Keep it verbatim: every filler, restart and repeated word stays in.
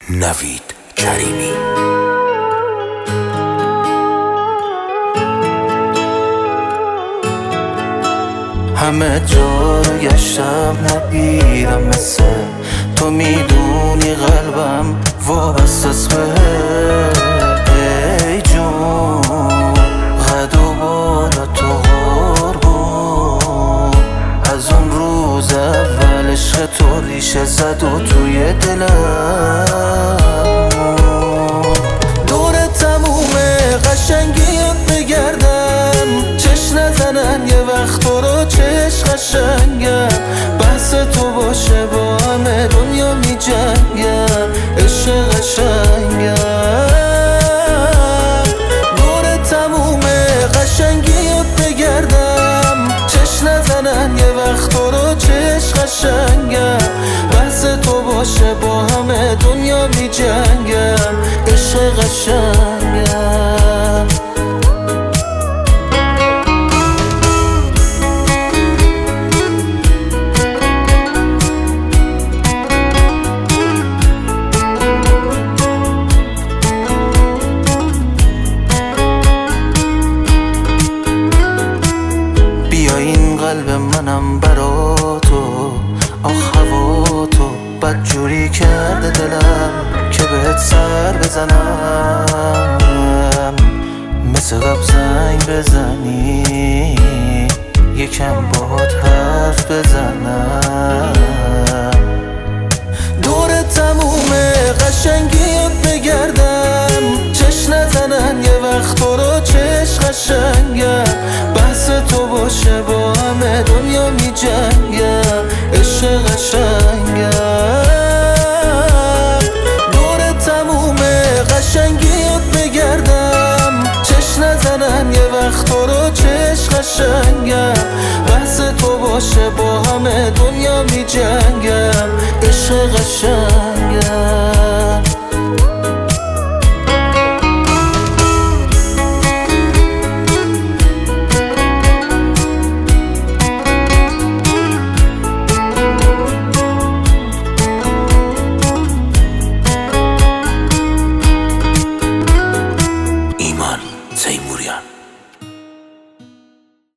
نوید کریمی. همه جا رو گشتم نگیرم مثل تو، میدونی قلبم وابسته است به ای جون، قد و بالا تو قربون. از اون روز اول عشق تو ریشه زد و توی دلم دور تموم قشنگیات بگردم، چش نزنن یه وقت تو رو، چش قشنگم. بحث تو باشه با همه دنیا می جنگم، عشق قشنگم. دور تموم قشنگیات بگردم، چش نزنن یه وقت تو رو، چش قشنگم. بحث تو باشه با همه دنیا می جنگم، عشق قشنگم. قلب منم برا تو، آخ هوا تو بد جوری کرده دلم که بهت سر بزنم. مثل قبل زنگ بزنی یکم باهات حرف بزنم. دور تموم قشنگیات بگردم، چش نزنن یه وقت تو رو، چش قشنگم. بحث تو باشه با همه دنیا می جنگم، عشق قشنگم. دور تموم قشنگیات بگردم، چش نزنن یه وقت تو رو، چش قشنگم. بحث تو باشه با همه دنیا می جنگم، عشق قشنگم.